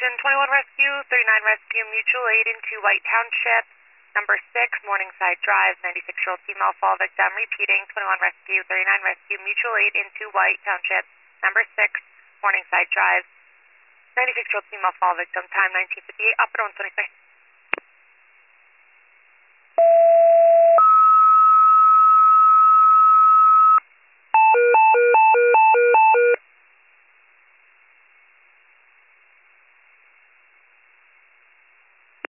Attention 21 Rescue, 39 Rescue, mutual aid into White Township, number 6, Morningside Drive, 96-year-old female fall victim. Repeating, 21 Rescue, 39 Rescue, mutual aid into White Township, number 6, Morningside Drive, 96-year-old female fall victim. Time 1958, up and on 26.